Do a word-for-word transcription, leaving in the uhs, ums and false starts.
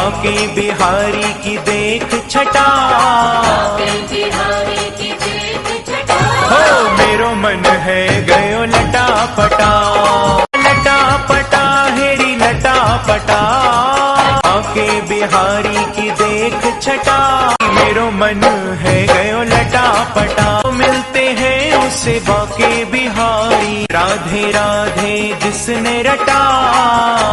बाके बिहारी की देख छटा, बिहारी की देख छटा। हो मेरो मन है गयो लटा पटा, लटा पटा हेरी लटा पटा, बाके बिहारी की देख छटा, मेरो मन है गयो लटा पटा। मिलते हैं उसे बाके बिहारी, राधे राधे जिसने रटा।